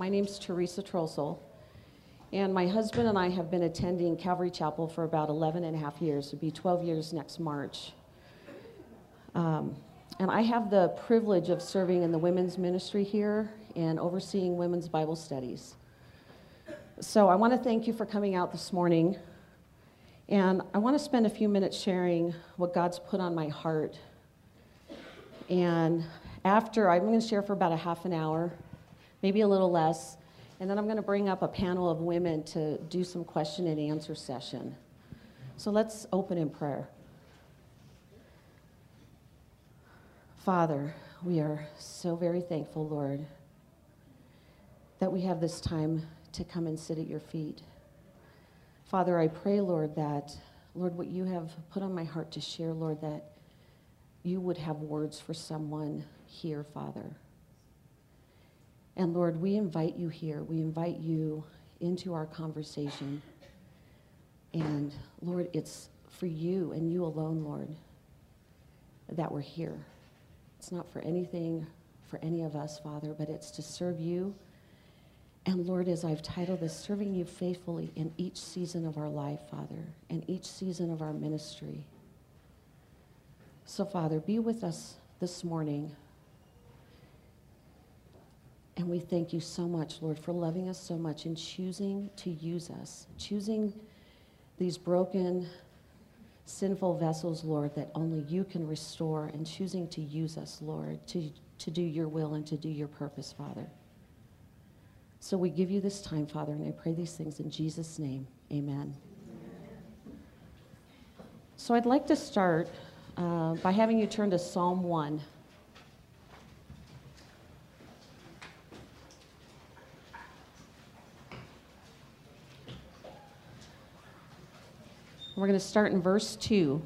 My name's Teresa Trossel, and my husband and I have been attending Calvary Chapel for about 11 and a half years. It'll be 12 years next March. And I have the privilege of serving in the women's ministry here and overseeing women's Bible studies. So I want to thank you for coming out this morning, and I want to spend a few minutes sharing what God's put on my heart. And after, I'm going to share for about a half an hour, maybe a little less, and then I'm going to bring up a panel of women to do some question and answer session. So let's open in prayer. Father, we are so very thankful, Lord, that we have this time to come and sit at your feet. Father, I pray, Lord, that, Lord, what you have put on my heart to share, Lord, that you would have words for someone here, Father. And Lord, we invite you here. We invite you into our conversation. And Lord, it's for you and you alone, Lord, that we're here. It's not for anything, for any of us, Father, but it's to serve you. And Lord, as I've titled this, serving you faithfully in each season of our life, Father, and each season of our ministry. So, Father, be with us this morning. And we thank you so much, Lord, for loving us so much and choosing to use us, choosing these broken, sinful vessels, Lord, that only you can restore, and choosing to use us, Lord, to do your will and to do your purpose, Father. So we give you this time, Father, and I pray these things in Jesus' name. Amen. So I'd like to start by having you turn to Psalm 1. We're going to start in verse 2.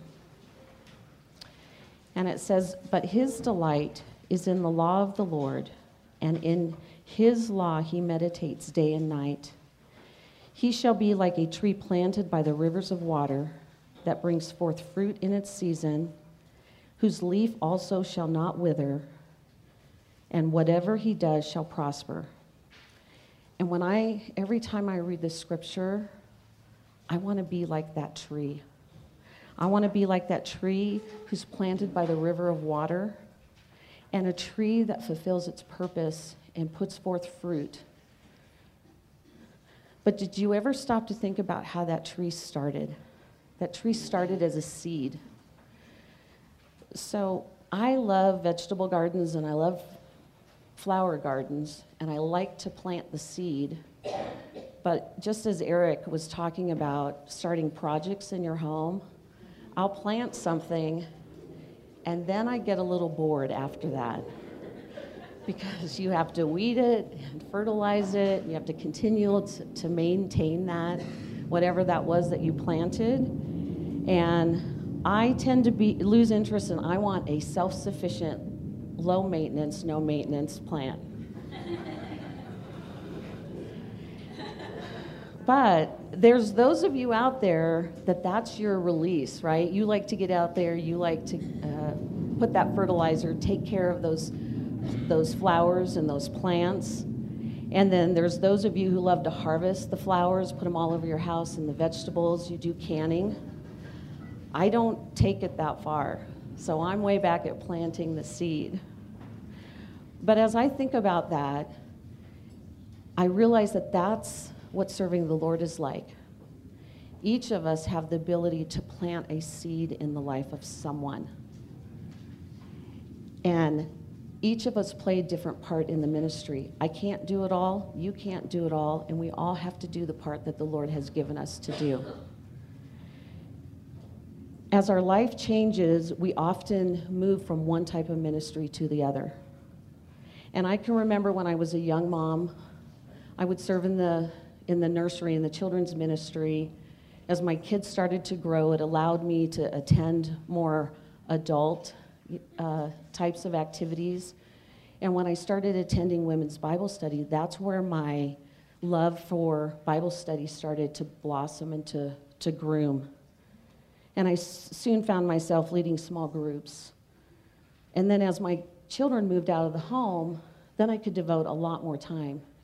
And it says, "But his delight is in the law of the Lord, and in his law he meditates day and night. He shall be like a tree planted by the rivers of water, that brings forth fruit in its season, whose leaf also shall not wither, and whatever he does shall prosper." And every time I read this scripture, I want to be like that tree. I want to be like that tree who's planted by the river of water, and a tree that fulfills its purpose and puts forth fruit. But did you ever stop to think about how that tree started? That tree started as a seed. So I love vegetable gardens and I love flower gardens, and I like to plant the seed. But just as Eric was talking about starting projects in your home, I'll plant something and then I get a little bored after that, because you have to weed it and fertilize it. You have to continue to maintain that, whatever that was that you planted. And I tend to lose interest, and I want a self-sufficient, low maintenance, no maintenance plant. But there's those of you out there that's your release, right? You like to get out there, you like to put that fertilizer, take care of those flowers and those plants. And then there's those of you who love to harvest the flowers, put them all over your house, and the vegetables, you do canning. I don't take it that far, so I'm way back at planting the seed. But as I think about that, I realize that that's what serving the Lord is like. Each of us have the ability to plant a seed in the life of someone. And each of us play a different part in the ministry. I can't do it all, you can't do it all, and we all have to do the part that the Lord has given us to do. As our life changes, we often move from one type of ministry to the other. And I can remember when I was a young mom, I would serve in the nursery, in the children's ministry. As my kids started to grow, it allowed me to attend more adult types of activities. And when I started attending women's Bible study, that's where my love for Bible study started to blossom and to groom. And I soon found myself leading small groups. And then as my children moved out of the home, then I could devote a lot more time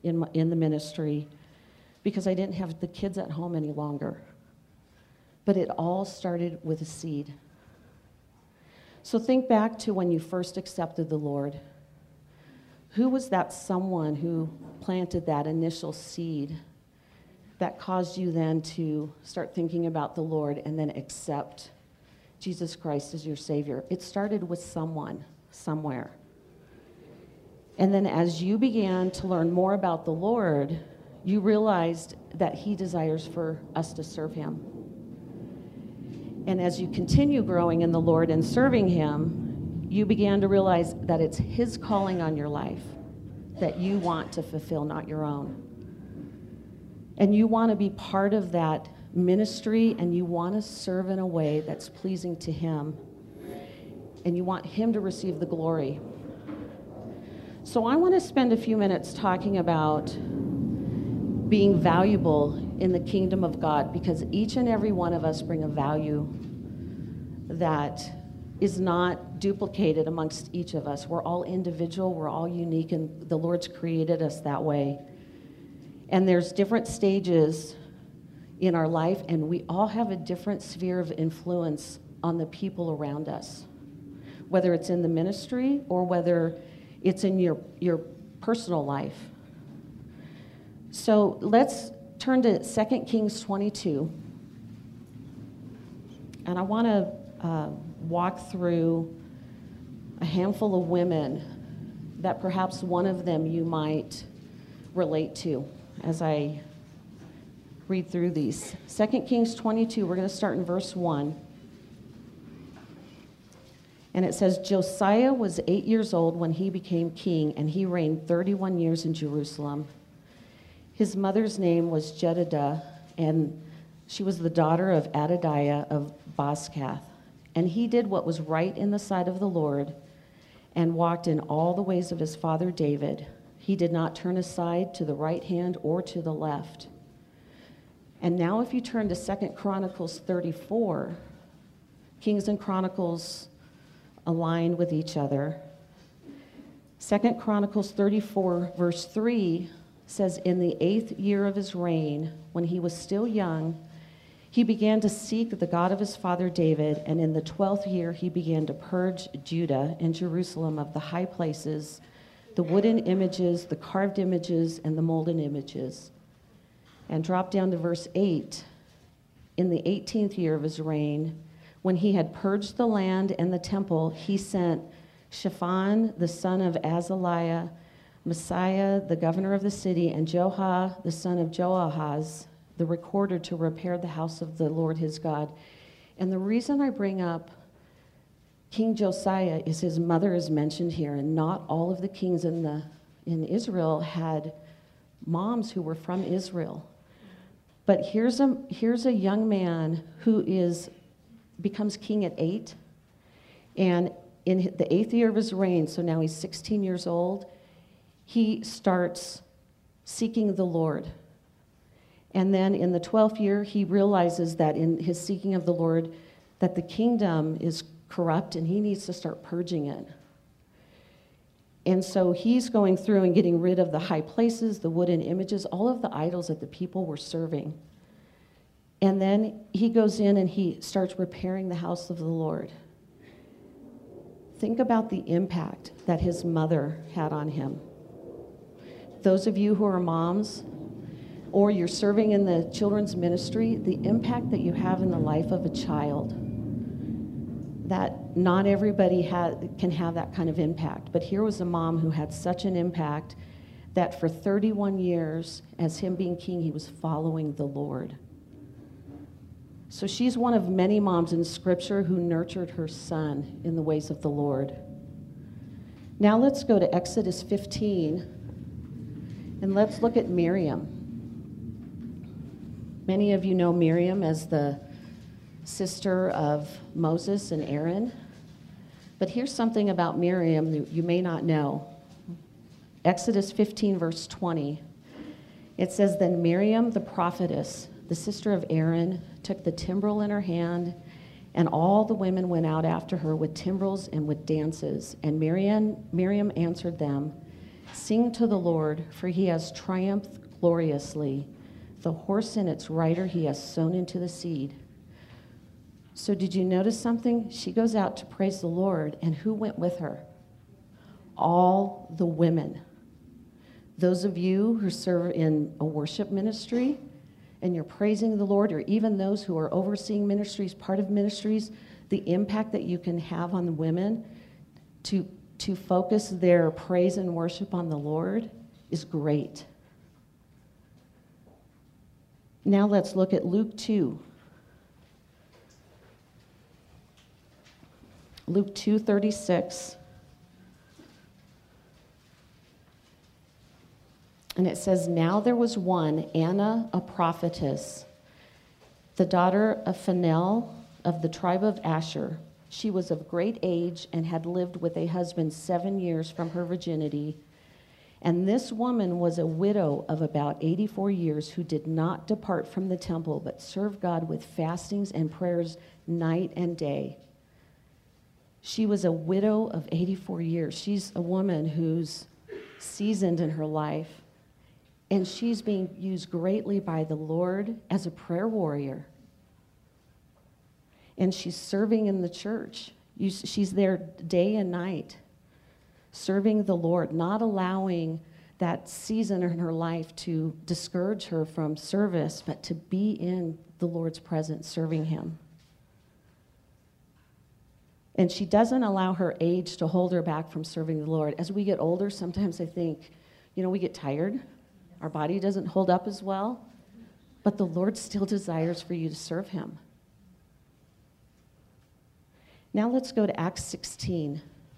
in the ministry because I didn't have the kids at home any longer. But it all started with a seed. So think back to when you first accepted the Lord. Who was that someone who planted that initial seed that caused you then to start thinking about the Lord and then accept Jesus Christ as your Savior? It started with someone, somewhere. And then as you began to learn more about the Lord, you realized that He desires for us to serve Him. And as you continue growing in the Lord and serving Him, you began to realize that it's His calling on your life that you want to fulfill, not your own. And you want to be part of that ministry, and you want to serve in a way that's pleasing to Him. And you want Him to receive the glory. So I want to spend a few minutes talking about being valuable in the kingdom of God, because each and every one of us bring a value that is not duplicated amongst each of us. We're all individual, we're all unique, and the Lord's created us that way. And there's different stages in our life, and we all have a different sphere of influence on the people around us, whether it's in the ministry or whether it's in your personal life. So let's turn to 2 Kings 22. And I want to walk through a handful of women that perhaps one of them you might relate to as I read through these. 2 Kings 22, we're going to start in verse 1. And it says, Josiah was 8 years old when he became king, and he reigned 31 years in Jerusalem. His mother's name was Jedidah, and she was the daughter of Adadiah of Bozkath. And he did what was right in the sight of the Lord and walked in all the ways of his father David. He did not turn aside to the right hand or to the left. And now if you turn to 2 Chronicles 34, Kings and Chronicles aligned with each other. 2 Chronicles 34, verse 3 says, in the 8th year of his reign, when he was still young, he began to seek the God of his father David, and in the 12th year he began to purge Judah and Jerusalem of the high places, the wooden images, the carved images, and the molten images. And drop down to verse 8. In the 18th year of his reign, when he had purged the land and the temple, he sent Shaphan, the son of Azaliah, Messiah, the governor of the city, and Joah, the son of Joahaz, the recorder, to repair the house of the Lord his God. And the reason I bring up King Josiah is his mother is mentioned here, and not all of the kings in Israel had moms who were from Israel. But here's a young man who becomes king at 8, and in the 8th year of his reign, so now he's 16 years old, he starts seeking the Lord. And then in the 12th year, he realizes that in his seeking of the Lord, that the kingdom is corrupt and he needs to start purging it. And so he's going through and getting rid of the high places, the wooden images, all of the idols that the people were serving. And then he goes in and he starts repairing the house of the Lord. Think about the impact that his mother had on him. Those of you who are moms, or you're serving in the children's ministry, the impact that you have in the life of a child, that not everybody can have that kind of impact. But here was a mom who had such an impact that for 31 years, as him being king, he was following the Lord. So she's one of many moms in Scripture who nurtured her son in the ways of the Lord. Now let's go to Exodus 15, and let's look at Miriam. Many of you know Miriam as the sister of Moses and Aaron. But here's something about Miriam that you may not know. Exodus 15, verse 20. It says, then Miriam the prophetess, the sister of Aaron, took the timbrel in her hand, and all the women went out after her with timbrels and with dances. And Miriam answered them, Sing to the Lord, for he has triumphed gloriously. The horse and its rider he has sown into the seed. So did you notice something? She goes out to praise the Lord, and who went with her? All the women. Those of you who serve in a worship ministry and you're praising the Lord, or even those who are overseeing ministries, part of ministries, the impact that you can have on the women to focus their praise and worship on the Lord is great. Now let's look at Luke 2. Luke 2:36. And it says, now there was one, Anna, a prophetess, the daughter of Phanuel of the tribe of Asher. She was of great age and had lived with a husband 7 years from her virginity. And this woman was a widow of about 84 years who did not depart from the temple, but served God with fastings and prayers night and day. She was a widow of 84 years. She's a woman who's seasoned in her life. And she's being used greatly by the Lord as a prayer warrior. And she's serving in the church. She's there day and night, serving the Lord, not allowing that season in her life to discourage her from service, but to be in the Lord's presence, serving him. And she doesn't allow her age to hold her back from serving the Lord. As we get older, sometimes I think, we get tired. Our body doesn't hold up as well, but the Lord still desires for you to serve him. Now let's go to Acts 16.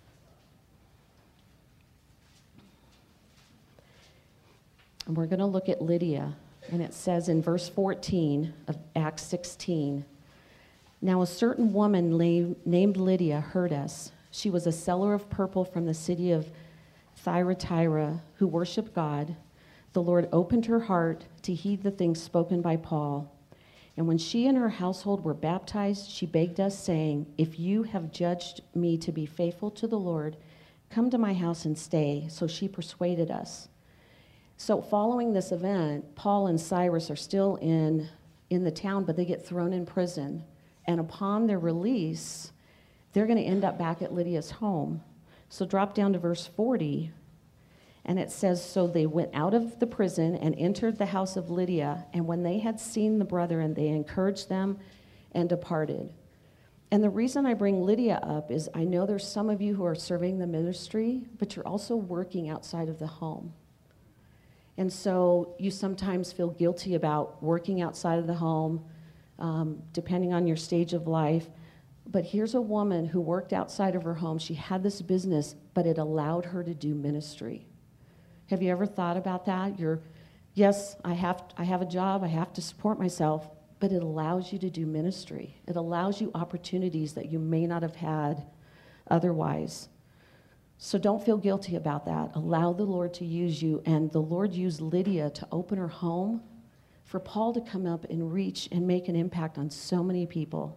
And we're going to look at Lydia. And it says in verse 14 of Acts 16, now a certain woman named Lydia heard us. She was a seller of purple from the city of Thyatira who worshiped God. The Lord opened her heart to heed the things spoken by Paul. And when she and her household were baptized, she begged us, saying, if you have judged me to be faithful to the Lord, come to my house and stay. So she persuaded us. So following this event, Paul and Silas are still in the town, but they get thrown in prison. And upon their release, they're going to end up back at Lydia's home. So drop down to verse 40. And it says, so they went out of the prison and entered the house of Lydia. And when they had seen the brethren, they encouraged them and departed. And the reason I bring Lydia up is I know there's some of you who are serving the ministry, but you're also working outside of the home. And so you sometimes feel guilty about working outside of the home, depending on your stage of life. But here's a woman who worked outside of her home. She had this business, but it allowed her to do ministry. Have you ever thought about that? Yes, I have a job, I have to support myself, but it allows you to do ministry. It allows you opportunities that you may not have had otherwise. So don't feel guilty about that. Allow the Lord to use you. And the Lord used Lydia to open her home for Paul to come up and reach and make an impact on so many people.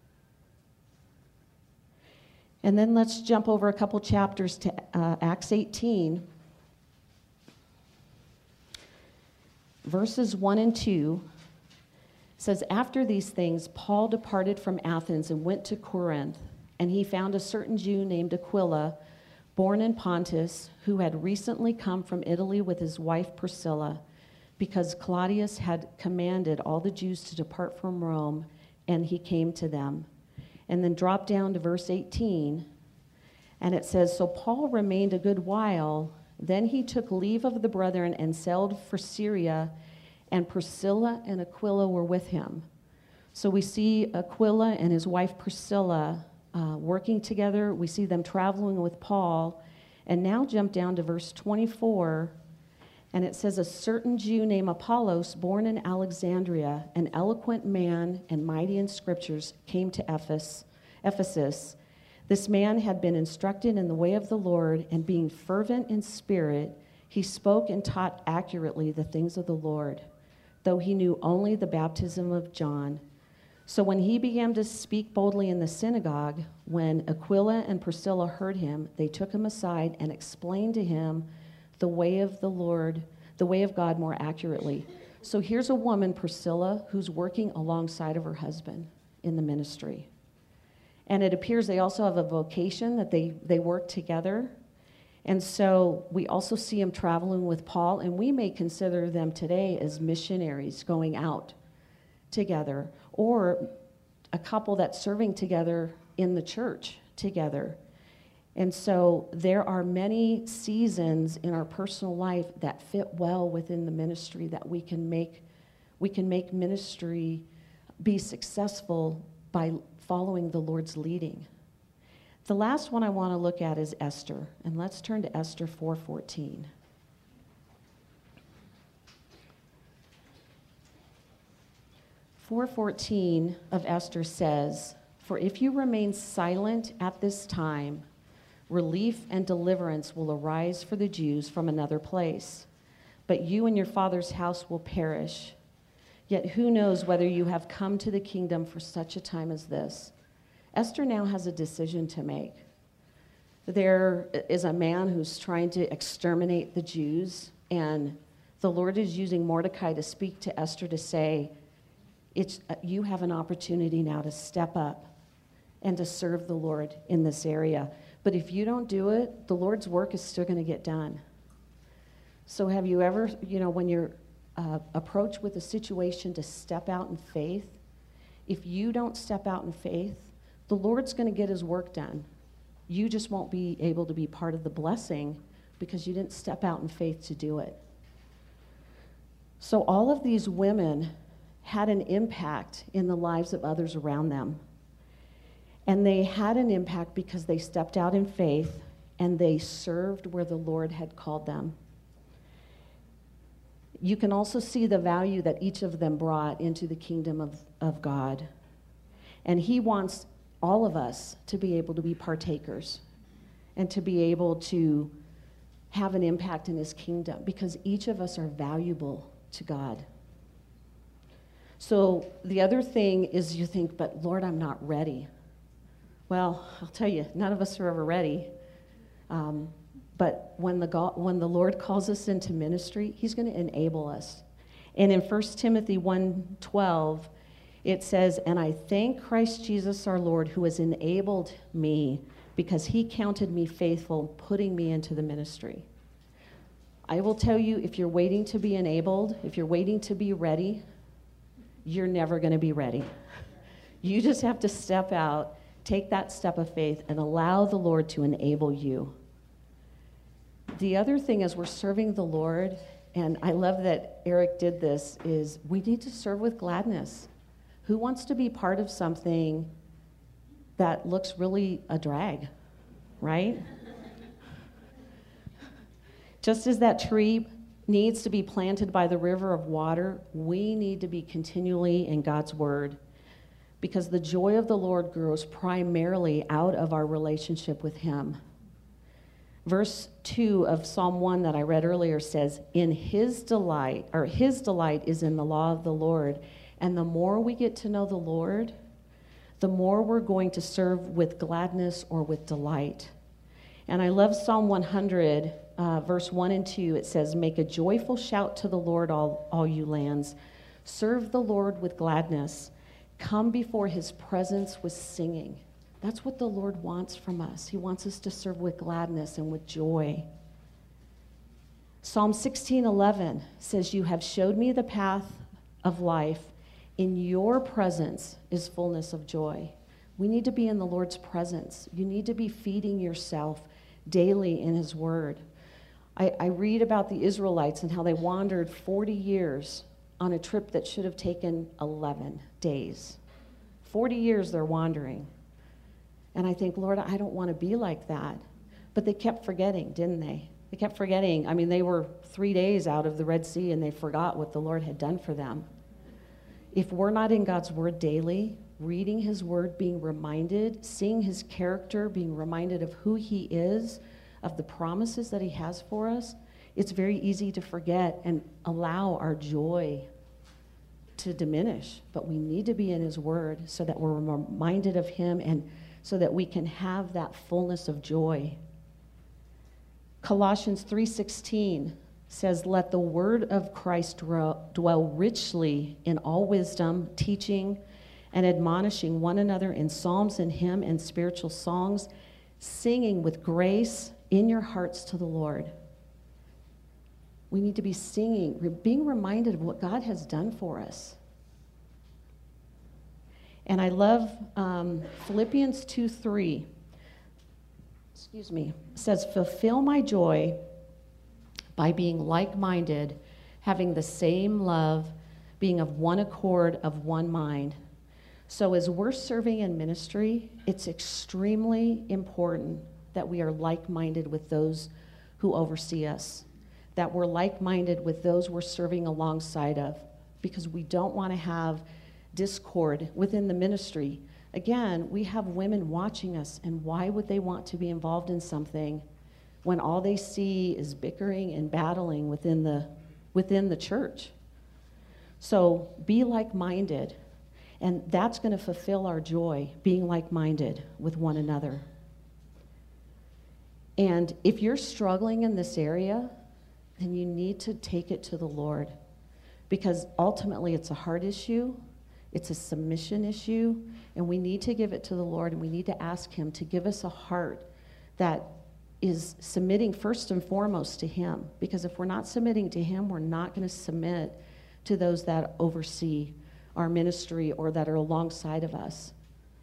And then let's jump over a couple chapters to Acts 18. Verses 1 and 2 says, after these things, Paul departed from Athens and went to Corinth, and he found a certain Jew named Aquila, born in Pontus, who had recently come from Italy with his wife Priscilla, because Claudius had commanded all the Jews to depart from Rome, and he came to them. And then drop down to verse 18, and it says, so Paul remained a good while. Then he took leave of the brethren and sailed for Syria, and Priscilla and Aquila were with him. So we see Aquila and his wife Priscilla working together. We see them traveling with Paul. And now jump down to verse 24, and it says, a certain Jew named Apollos, born in Alexandria, an eloquent man and mighty in scriptures, came to Ephesus. This man had been instructed in the way of the Lord, and being fervent in spirit, he spoke and taught accurately the things of the Lord, though he knew only the baptism of John. So when he began to speak boldly in the synagogue, when Aquila and Priscilla heard him, they took him aside and explained to him the way of the Lord, the way of God more accurately. So here's a woman, Priscilla, who's working alongside of her husband in the ministry. And it appears they also have a vocation that they work together. And so we also see them traveling with Paul, and we may consider them today as missionaries going out together, or a couple that's serving together in the church together. And so there are many seasons in our personal life that fit well within the ministry that we can make ministry be successful by following the Lord's leading. The last one I want to look at is Esther, and let's turn to Esther 4:14. 4:14 of Esther says, "For if you remain silent at this time, relief and deliverance will arise for the Jews from another place, but you and your father's house will perish. Yet who knows whether you have come to the kingdom for such a time as this?" Esther now has a decision to make. There is a man who's trying to exterminate the Jews, and the Lord is using Mordecai to speak to Esther to say, you have an opportunity now to step up and to serve the Lord in this area. But if you don't do it, the Lord's work is still going to get done. So have you ever, when you're approached with a situation to step out in faith, if you don't step out in faith, the Lord's going to get his work done. You just won't be able to be part of the blessing because you didn't step out in faith to do it. So all of these women had an impact in the lives of others around them. And they had an impact because they stepped out in faith and they served where the Lord had called them. You can also see the value that each of them brought into the kingdom of God. And he wants all of us to be able to be partakers and to be able to have an impact in his kingdom because each of us are valuable to God. So the other thing is you think, but Lord, I'm not ready. Well, I'll tell you, none of us are ever ready. But when the Lord calls us into ministry, he's going to enable us. And in 1 Timothy 1:12, it says, "And I thank Christ Jesus our Lord, who has enabled me because he counted me faithful, putting me into the ministry." I will tell you, if you're waiting to be enabled, if you're waiting to be ready, you're never going to be ready. You just have to step out, take that step of faith, and allow the Lord to enable you. The other thing as we're serving the Lord, and I love that Eric did this, is we need to serve with gladness. Who wants to be part of something that looks really a drag, right? Just as that tree needs to be planted by the river of water, we need to be continually in God's word, because the joy of the Lord grows primarily out of our relationship with him. Verse 2 of Psalm 1 that I read earlier says, his delight is in the law of the Lord. And the more we get to know the Lord, the more we're going to serve with gladness or with delight. And I love Psalm 100, verse 1 and 2. It says, "Make a joyful shout to the Lord, all you lands. Serve the Lord with gladness. Come before his presence with singing." That's what the Lord wants from us. He wants us to serve with gladness and with joy. Psalm 16:11 says, "You have showed me the path of life. In your presence is fullness of joy." We need to be in the Lord's presence. You need to be feeding yourself daily in his word. I read about the Israelites and how they wandered 40 years on a trip that should have taken 11 days. 40 years they're wandering. And I think, Lord, I don't want to be like that. But they kept forgetting, didn't they? They kept forgetting. I mean, they were 3 days out of the Red Sea and they forgot what the Lord had done for them. If we're not in God's word daily, reading his word, being reminded, seeing his character, being reminded of who he is, of the promises that he has for us, it's very easy to forget and allow our joy to diminish. But we need to be in his word so that we're reminded of him and so that we can have that fullness of joy. Colossians 3:16 says, "Let the word of Christ dwell richly in all wisdom, teaching and admonishing one another in psalms and hymns and spiritual songs, singing with grace in your hearts to the Lord." We need to be singing, being reminded of what God has done for us. And I love Philippians 2:3. Says, "Fulfill my joy by being like-minded, having the same love, being of one accord, of one mind." So as we're serving in ministry, it's extremely important that we are like-minded with those who oversee us, that we're like-minded with those we're serving alongside of, because we don't want to have discord within the ministry. Again, we have women watching us, and why would they want to be involved in something when all they see is bickering and battling within the church? So be like-minded, and that's going to fulfill our joy, being like-minded with one another. And if you're struggling in this area, then you need to take it to the Lord, because ultimately it's a heart issue, it's a submission issue, and we need to give it to the Lord, and we need to ask him to give us a heart that is submitting first and foremost to him, because if we're not submitting to him, we're not going to submit to those that oversee our ministry or that are alongside of us.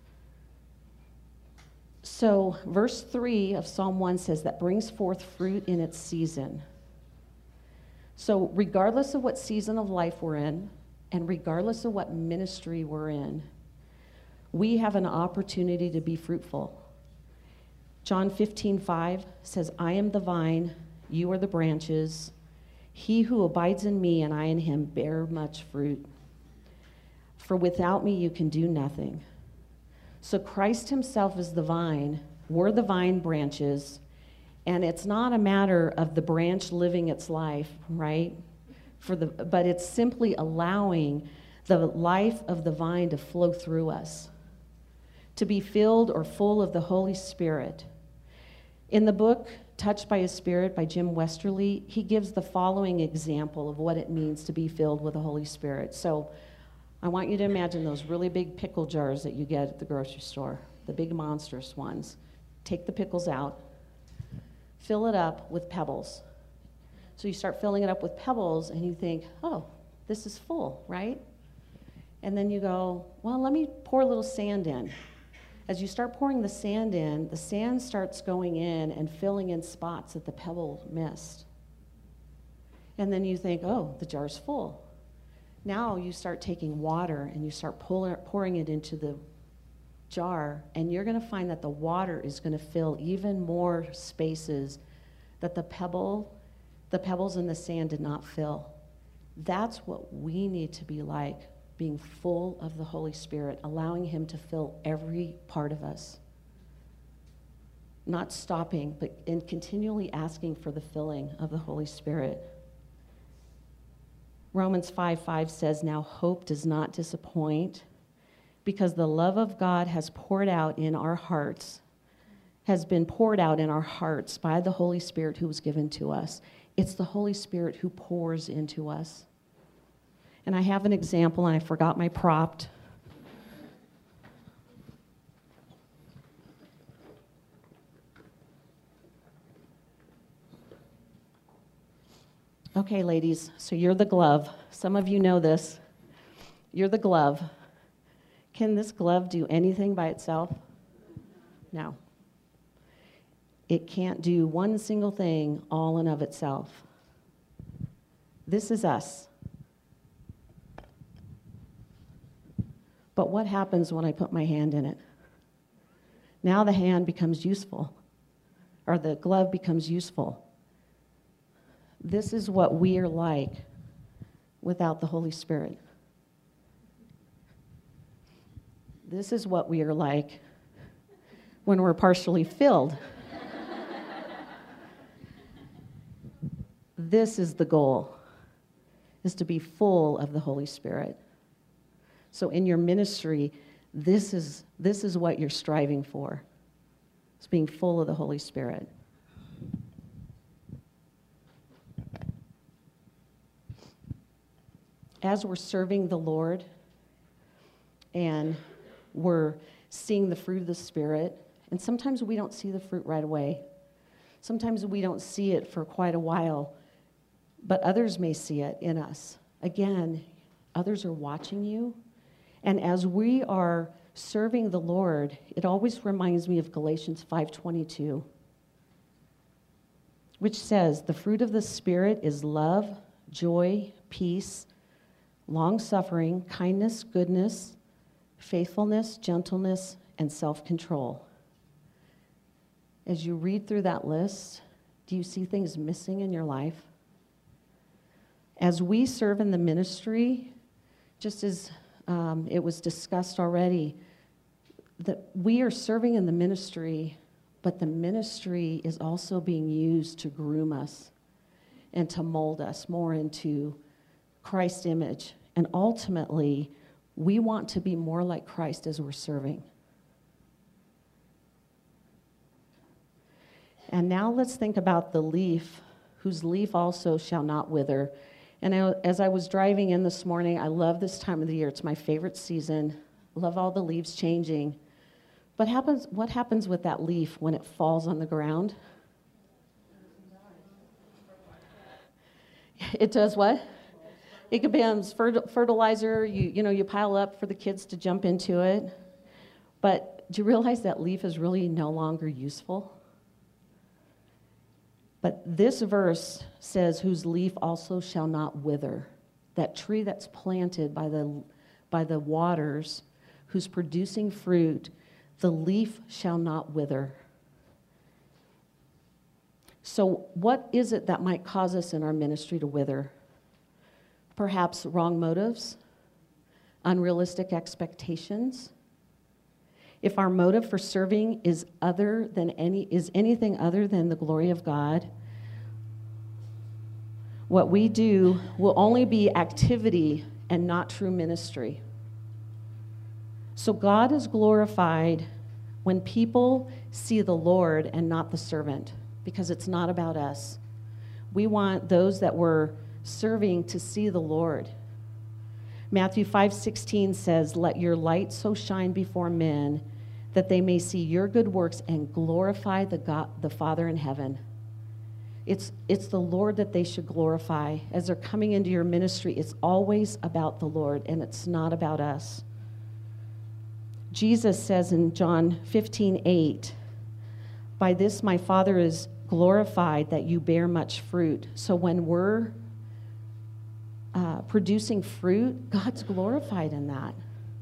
So verse 3 of Psalm 1 says, "That brings forth fruit in its season." So regardless of what season of life we're in, and regardless of what ministry we're in, we have an opportunity to be fruitful. John 15:5 says, "I am the vine, you are the branches. He who abides in me and I in him bear much fruit. For without me you can do nothing." So Christ himself is the vine, we're the vine branches, and it's not a matter of the branch living its life, right? But it's simply allowing the life of the vine to flow through us, to be filled or full of the Holy Spirit. In the book Touched by His Spirit by Jim Westerly, he gives the following example of what it means to be filled with the Holy Spirit. So I want you to imagine those really big pickle jars that you get at the grocery store, the big monstrous ones. Take the pickles out, fill it up with pebbles. So you start filling it up with pebbles, and you think, oh, this is full, right? And then you go, well, let me pour a little sand in. As you start pouring the sand in, the sand starts going in and filling in spots that the pebble missed. And then you think, oh, the jar's full. Now you start taking water and you start pouring it into the jar, and you're going to find that the water is going to fill even more spaces that the pebbles and the sand did not fill. That's what we need to be like, being full of the Holy Spirit, allowing him to fill every part of us. Not stopping, but in continually asking for the filling of the Holy Spirit. Romans 5:5 says, "Now hope does not disappoint, because the love of God has been poured out in our hearts by the Holy Spirit who was given to us." It's the Holy Spirit who pours into us. And I have an example, and I forgot my prop. Okay, ladies, so you're the glove. Some of you know this. You're the glove. Can this glove do anything by itself? No. It can't do one single thing all and of itself. This is us. But what happens when I put my hand in it? Now the hand becomes useful, or the glove becomes useful. This is what we are like without the Holy Spirit. This is what we are like when we're partially filled. This is the goal, is to be full of the Holy Spirit. So in your ministry, this is what you're striving for. It's being full of the Holy Spirit. as we're serving the Lord and we're seeing the fruit of the Spirit, and sometimes we don't see the fruit right away. Sometimes we don't see it for quite a while, but others may see it in us. Again, others are watching you. And as we are serving the Lord, it always reminds me of Galatians 5:22, which says, the fruit of the Spirit is love, joy, peace, long-suffering, kindness, goodness, faithfulness, gentleness, and self-control. As you read through that list, do you see things missing in your life? As we serve in the ministry, just as it was discussed already, that we are serving in the ministry, but the ministry is also being used to groom us and to mold us more into Christ's image. And ultimately, we want to be more like Christ as we're serving. And now let's think about the leaf, whose leaf also shall not wither. And as I was driving in this morning, I love this time of the year. It's my favorite season. I love all the leaves changing. But what happens with that leaf when it falls on the ground? It does what? It becomes fertilizer. You pile up for the kids to jump into it. But do you realize that leaf is really no longer useful? But this verse says, whose leaf also shall not wither. That tree that's planted by the waters, who's producing fruit, the leaf shall not wither. So what is it that might cause us in our ministry to wither? Perhaps wrong motives, unrealistic expectations. If our motive for serving is anything other than the glory of God, what we do will only be activity and not true ministry. So God is glorified when people see the Lord and not the servant, because it's not about us. We want those that we're serving to see the Lord. Matthew 5:16 says, let your light so shine before men that they may see your good works and glorify the Father in heaven. It's the Lord that they should glorify. As they're coming into your ministry, it's always about the Lord, and it's not about us. Jesus says in John 15:8, by this my Father is glorified, that you bear much fruit. So when we're producing fruit, God's glorified in that.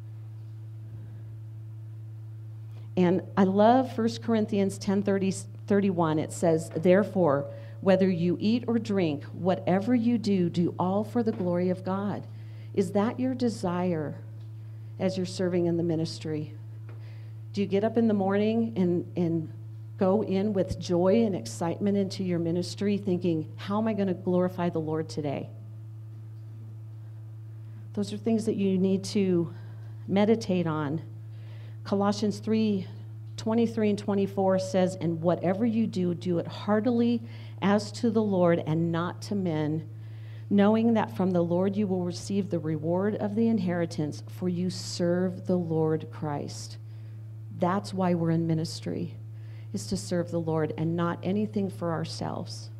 And I love 1 Corinthians 10:31. It says, therefore, whether you eat or drink, whatever you do, do all for the glory of God. Is that your desire as you're serving in the ministry? Do you get up in the morning and go in with joy and excitement into your ministry thinking, how am I going to glorify the Lord today? Those are things that you need to meditate on. Colossians 3:23 and 24 says, and whatever you do, do it heartily as to the Lord and not to men, knowing that from the Lord you will receive the reward of the inheritance, for you serve the Lord Christ. That's why we're in ministry, is to serve the Lord and not anything for ourselves.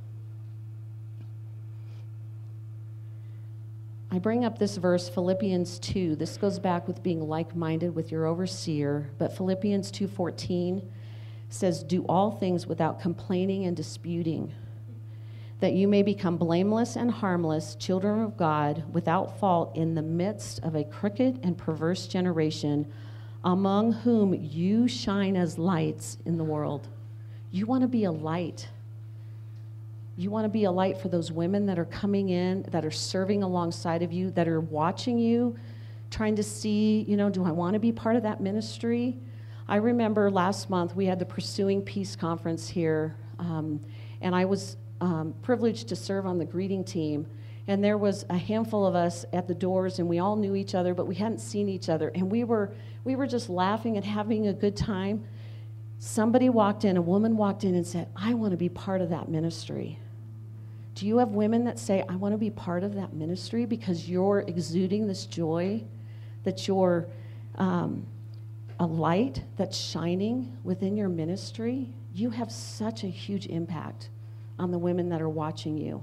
I bring up this verse, Philippians 2. This goes back with being like-minded with your overseer, but Philippians 2:14 says, do all things without complaining and disputing, that you may become blameless and harmless, children of God, without fault in the midst of a crooked and perverse generation, among whom you shine as lights in the world. You want to be a light. You want to be a light for those women that are coming in, that are serving alongside of you, that are watching you, trying to see, do I want to be part of that ministry? I remember last month we had the Pursuing Peace conference here, and I was privileged to serve on the greeting team. And there was a handful of us at the doors, and we all knew each other, but we hadn't seen each other. And we were just laughing and having a good time. Somebody walked in, a woman walked in and said, I want to be part of that ministry. Do you have women that say, I want to be part of that ministry because you're exuding this joy, that you're a light that's shining within your ministry? You have such a huge impact on the women that are watching you.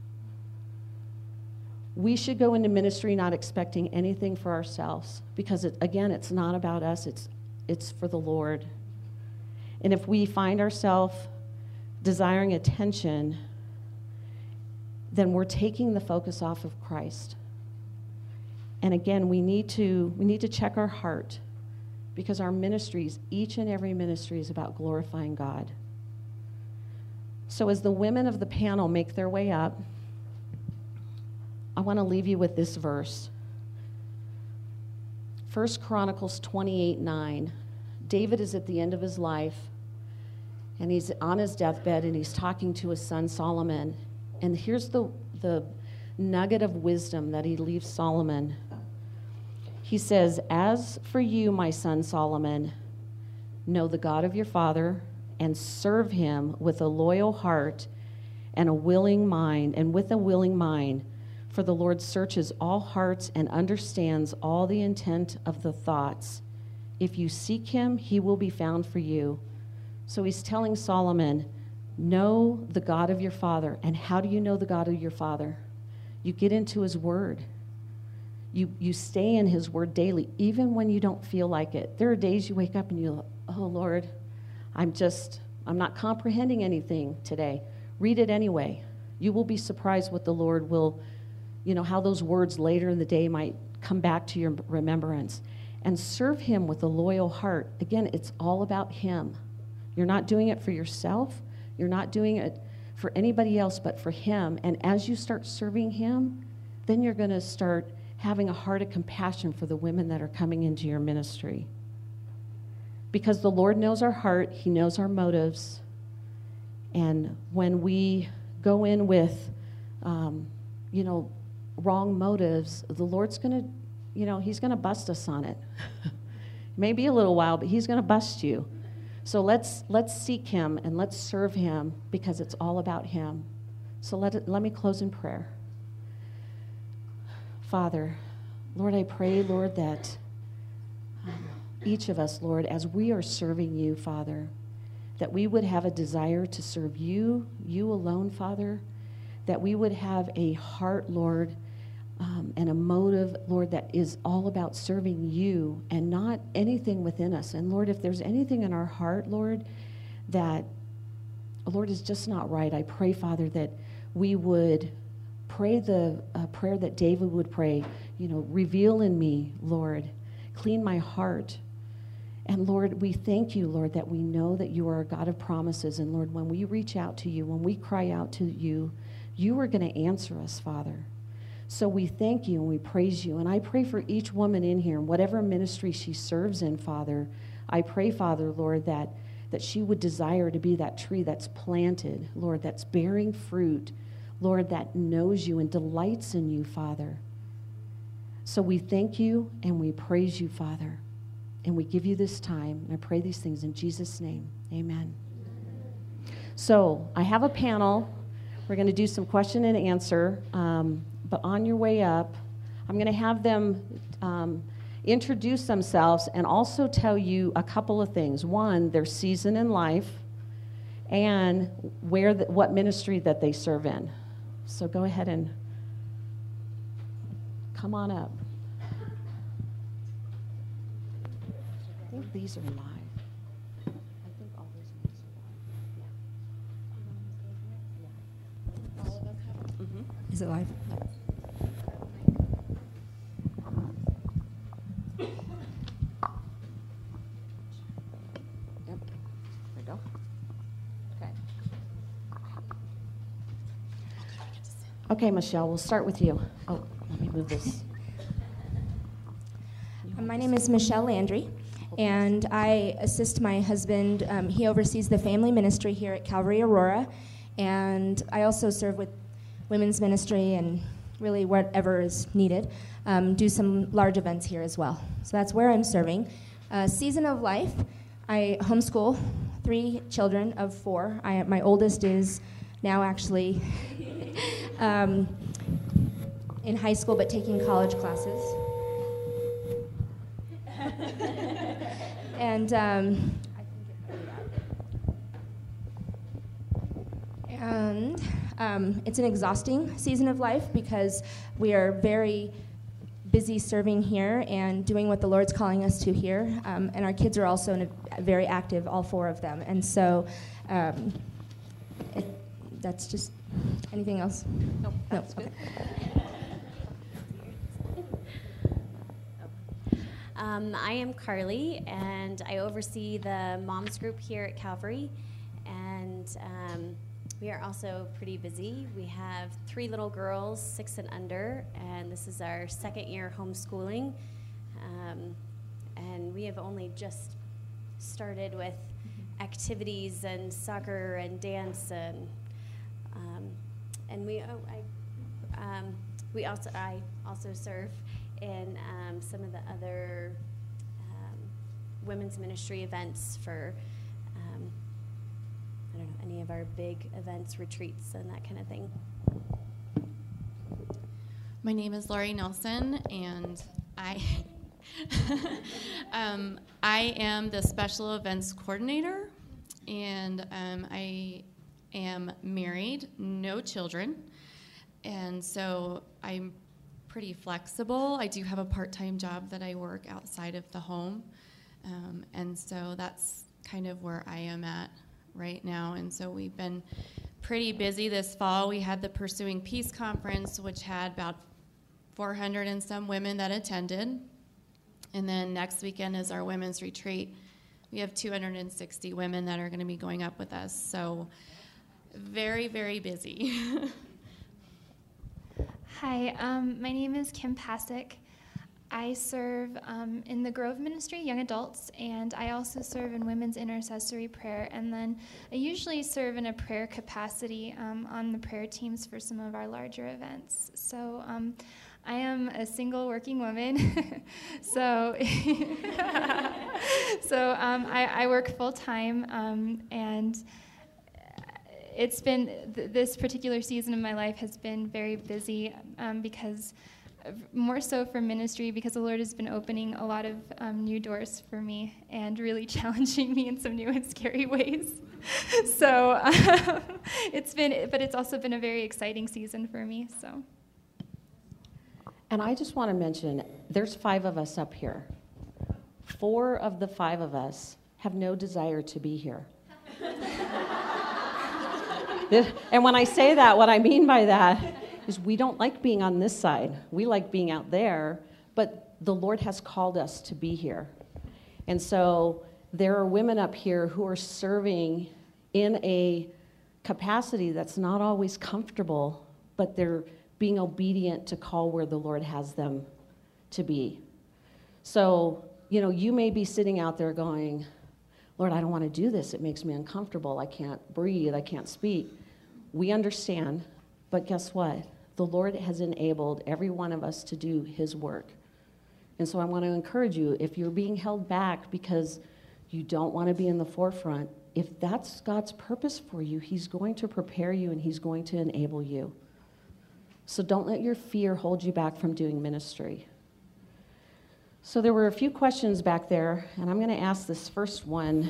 We should go into ministry not expecting anything for ourselves because, again, it's not about us, it's for the Lord. And if we find ourselves desiring attention, then we're taking the focus off of Christ. And again, we need to check our heart because our ministries, each and every ministry, is about glorifying God. So as the women of the panel make their way up, I want to leave you with this verse. 1 Chronicles 28:9. David is at the end of his life, and he's on his deathbed, and he's talking to his son Solomon. And here's the nugget of wisdom that he leaves Solomon. He says, as for you, my son Solomon, know the God of your father and serve him with a loyal heart and a willing mind, and with a willing mind, for the Lord searches all hearts and understands all the intent of the thoughts. If you seek him, he will be found for you. So he's telling Solomon, know the God of your father. And how do you know the God of your father? You get into his word. You stay in his word daily, even when you don't feel like it. There are days you wake up and you're like, oh, Lord, I'm not comprehending anything today. Read it anyway. You will be surprised what the Lord will, how those words later in the day might come back to your remembrance. And serve him with a loyal heart. Again, it's all about him. You're not doing it for yourself. You're not doing it for anybody else but for him. And as you start serving him, then you're going to start having a heart of compassion for the women that are coming into your ministry. Because the Lord knows our heart. He knows our motives. And when we go in with, wrong motives, the Lord's going to, he's going to bust us on it. Maybe a little while, but he's going to bust you. So let's seek him and let's serve him because it's all about him. So let me close in prayer. Father, Lord, I pray, Lord, that each of us, Lord, as we are serving you, Father, that we would have a desire to serve you alone, Father, that we would have a heart, Lord, and a motive, Lord, that is all about serving you and not anything within us. And Lord, if there's anything in our heart, Lord, that, Lord, is just not right, I pray, Father, that we would pray the prayer that David would pray, reveal in me, Lord, clean my heart. And Lord, we thank you, Lord, that we know that you are a God of promises. And Lord, when we reach out to you, when we cry out to you, you are going to answer us, Father. So we thank you and we praise you. And I pray for each woman in here, whatever ministry she serves in, Father, I pray, Father, Lord, that she would desire to be that tree that's planted, Lord, that's bearing fruit, Lord, that knows you and delights in you, Father. So we thank you and we praise you, Father. And we give you this time. And I pray these things in Jesus' name. Amen. So I have a panel. We're going to do some question and answer. But on your way up, I'm going to have them introduce themselves and also tell you a couple of things. One, their season in life, and what ministry that they serve in. So go ahead and come on up. I think these are live. I think all these ones are live. Yeah. All of us have it? Mm-hmm. Is it live? Yep. There we go. Okay. Okay, Michelle, we'll start with you. Oh, let me move this. My name is Michelle Landry, and I assist my husband. He oversees the family ministry here at Calvary Aurora, and I also serve with women's ministry and really whatever is needed. Do some large events here as well. So that's where I'm serving. Season of life, I homeschool 3 children of 4. My oldest is now actually in high school, but taking college classes. And it's an exhausting season of life because we are very busy serving here and doing what the Lord's calling us to here. And our kids are also very active, all 4 of them. And so that's just, anything else? Nope, that's good. I am Carly, and I oversee the moms group here at Calvary, and we are also pretty busy. We have 3 little girls, 6 and under, and this is our 2nd year homeschooling, and we have only just started with activities and soccer and dance, and I also serve in some of the other women's ministry events for, I don't know, any of our big events, retreats, and that kind of thing. My name is Laurie Nelson, and I am the special events coordinator, and I am married, no children, and so I'm pretty flexible. I do have a part-time job that I work outside of the home, and so that's kind of where I am at right now. And so we've been pretty busy this fall. We had the Pursuing Peace Conference, which had about 400 and some women that attended, and then next weekend is our women's retreat. We have 260 women that are going to be going up with us, so very, very busy. Hi, my name is Kim Pasick. I serve in the Grove Ministry, young adults, and I also serve in women's intercessory prayer. And then I usually serve in a prayer capacity on the prayer teams for some of our larger events. So I am a single working woman, so I work full time, and it's been, this particular season of my life has been very busy because, more so for ministry, because the Lord has been opening a lot of new doors for me and really challenging me in some new and scary ways. So it's also been a very exciting season for me, so. And I just want to mention, there's 5 of us up here. 4 of the 5 of us have no desire to be here. And when I say that, what I mean by that is we don't like being on this side. We like being out there, but the Lord has called us to be here. And so there are women up here who are serving in a capacity that's not always comfortable, but they're being obedient to call where the Lord has them to be. So, you may be sitting out there going, Lord, I don't want to do this. It makes me uncomfortable. I can't breathe. I can't speak. We understand, but guess what? The Lord has enabled every one of us to do his work. And so I want to encourage you, if you're being held back because you don't want to be in the forefront, if that's God's purpose for you, he's going to prepare you and he's going to enable you. So don't let your fear hold you back from doing ministry. So there were a few questions back there, and I'm going to ask this first one.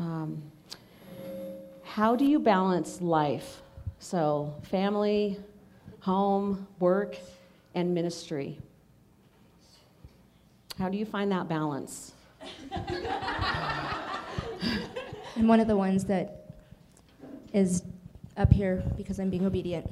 How do you balance life? So family, home, work, and ministry. How do you find that balance? I'm one of the ones that is up here because I'm being obedient.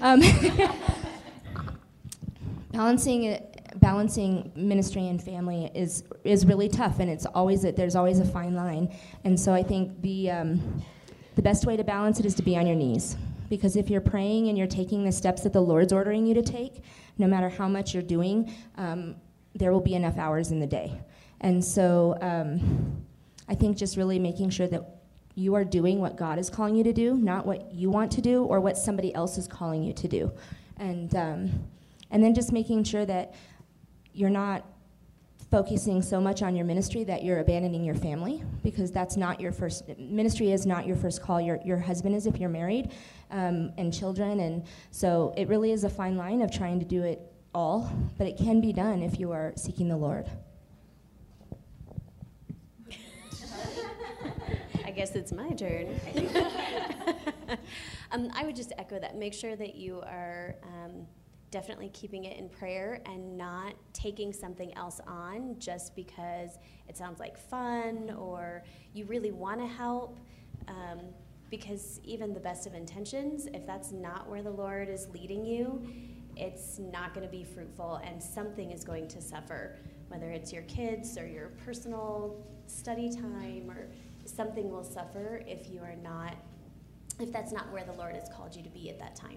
Balancing ministry and family is really tough, and there's always a fine line. And so I think the best way to balance it is to be on your knees. Because if you're praying and you're taking the steps that the Lord's ordering you to take, no matter how much you're doing, there will be enough hours in the day. And so I think just really making sure that you are doing what God is calling you to do, not what you want to do or what somebody else is calling you to do. And then just making sure that you're not focusing so much on your ministry that you're abandoning your family, because that's not your first, ministry is not your first call. Your husband is if you're married, and children, and so it really is a fine line of trying to do it all, but it can be done if you are seeking the Lord. I guess it's my turn. I would just echo that. Make sure that you are definitely keeping it in prayer and not taking something else on just because it sounds like fun or you really want to help. Because even the best of intentions, if that's not where the Lord is leading you, it's not going to be fruitful and something is going to suffer, whether it's your kids or your personal study time, or something will suffer if that's not where the Lord has called you to be at that time.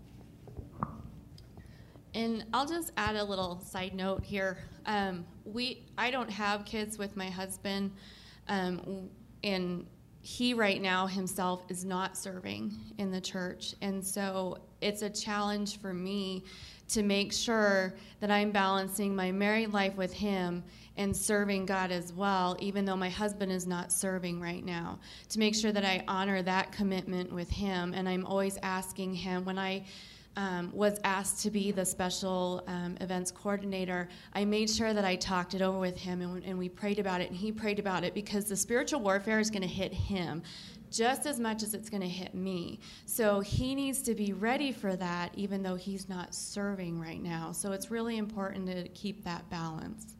And I'll just add a little side note here. I don't have kids with my husband, and he right now himself is not serving in the church. And so it's a challenge for me to make sure that I'm balancing my married life with him and serving God as well, even though my husband is not serving right now, to make sure that I honor that commitment with him. And I'm always asking him, when I was asked to be the special events coordinator, I made sure that I talked it over with him, and we prayed about it, and he prayed about it, because the spiritual warfare is going to hit him just as much as it's going to hit me. So he needs to be ready for that, even though he's not serving right now. So it's really important to keep that balance.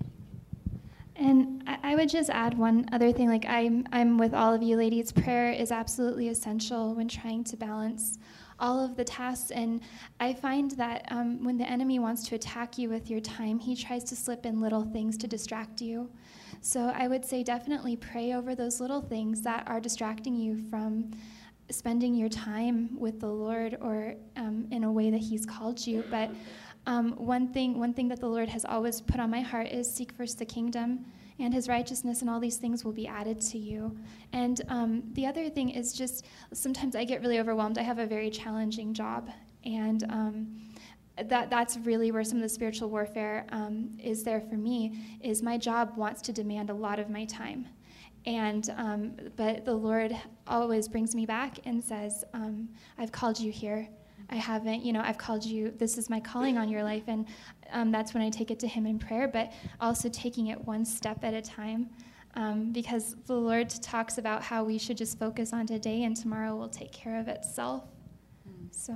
And I would just add one other thing. Like I'm with all of you ladies. Prayer is absolutely essential when trying to balance all of the tasks. And I find that when the enemy wants to attack you with your time, he tries to slip in little things to distract you. So I would say definitely pray over those little things that are distracting you from spending your time with the Lord or in a way that he's called you. But one thing that the Lord has always put on my heart is seek first the kingdom and his righteousness, and all these things will be added to you. And the other thing is just sometimes I get really overwhelmed. I have a very challenging job, and that's really where some of the spiritual warfare is there for me, is my job wants to demand a lot of my time. And but the Lord always brings me back and says, I've called you here. I haven't, I've called you, this is my calling on your life, and that's when I take it to him in prayer, but also taking it one step at a time, because the Lord talks about how we should just focus on today, and tomorrow will take care of itself. So.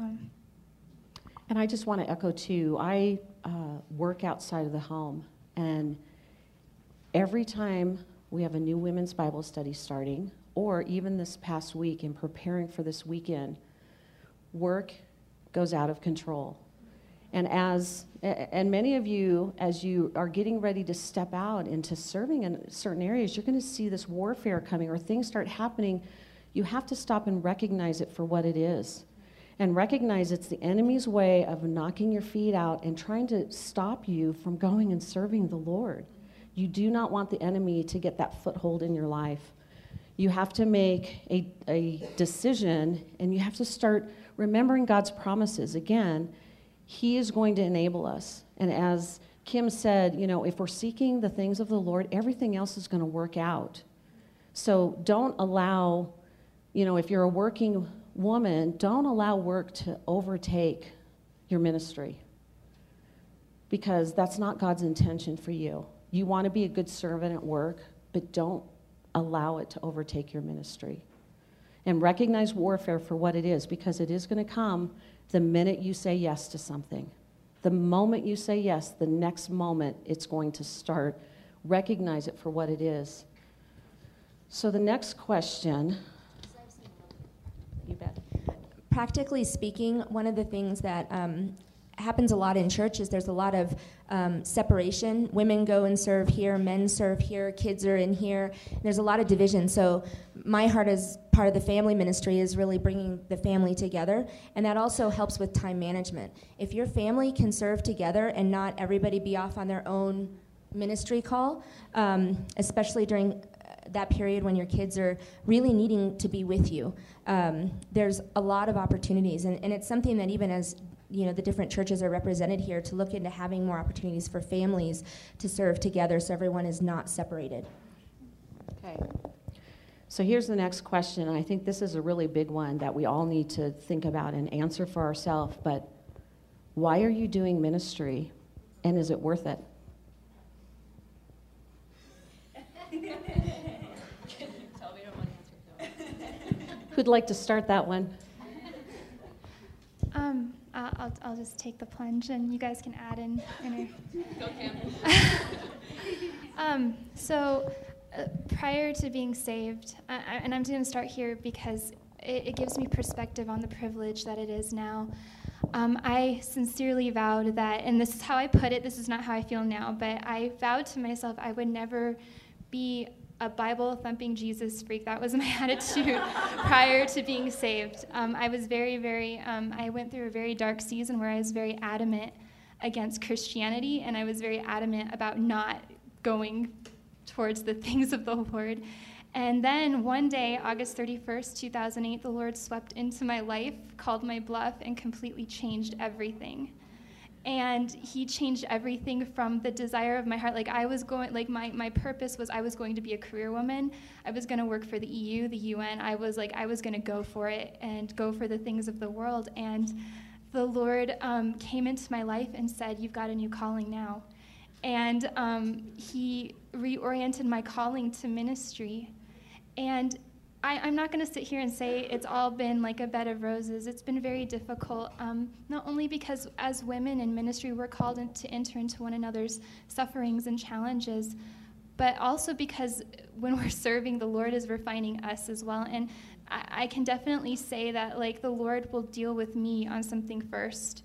And I just want to echo, too, I work outside of the home, and every time we have a new women's Bible study starting, or even this past week in preparing for this weekend, work goes out of control. And many of you, as you are getting ready to step out into serving in certain areas, you're going to see this warfare coming, or things start happening. You have to stop and recognize it for what it is, and recognize it's the enemy's way of knocking your feet out and trying to stop you from going and serving the Lord. You do not want the enemy to get that foothold in your life. You have to make a decision, and you have to start remembering God's promises. Again, he is going to enable us. And as Kim said, if we're seeking the things of the Lord, everything else is going to work out. So don't allow, if you're a working woman, don't allow work to overtake your ministry, because that's not God's intention for you. You want to be a good servant at work, but don't allow it to overtake your ministry. And recognize warfare for what it is, because it is going to come the minute you say yes to something. The moment you say yes, the next moment it's going to start. Recognize it for what it is. So the next question. You bet. Practically speaking, one of the things that happens a lot in church is there's a lot of separation. Women go and serve here, men serve here, kids are in here. There's a lot of division. So my heart as part of the family ministry is really bringing the family together, and that also helps with time management. If your family can serve together and not everybody be off on their own ministry call, especially during that period when your kids are really needing to be with you, there's a lot of opportunities, and it's something that even as the different churches are represented here, to look into having more opportunities for families to serve together so everyone is not separated. Okay. So here's the next question, and I think this is a really big one that we all need to think about and answer for ourselves, but why are you doing ministry, and is it worth it? Who'd like to start that one? I'll just take the plunge, and you guys can add in. Go, Cam. Prior to being saved, and I'm going to start here because it gives me perspective on the privilege that it is now. I sincerely vowed that, and this is how I put it, this is not how I feel now, but I vowed to myself I would never be a Bible-thumping Jesus freak. That was my attitude prior to being saved. I was I went through a very dark season where I was very adamant against Christianity, and I was very adamant about not going towards the things of the Lord. And then one day, August 31st, 2008, the Lord swept into my life, called my bluff, and completely changed everything. And he changed everything from the desire of my heart. Like I was going, like my purpose was I was going to be a career woman. I was going to work for the EU, the UN. I was going to go for it and go for the things of the world. And the Lord came into my life and said, "You've got a new calling now." And he reoriented my calling to ministry. And I'm not going to sit here and say it's all been like a bed of roses. It's been very difficult, not only because as women in ministry we're called to enter into one another's sufferings and challenges, but also because when we're serving, the Lord is refining us as well. And I can definitely say that like the Lord will deal with me on something first,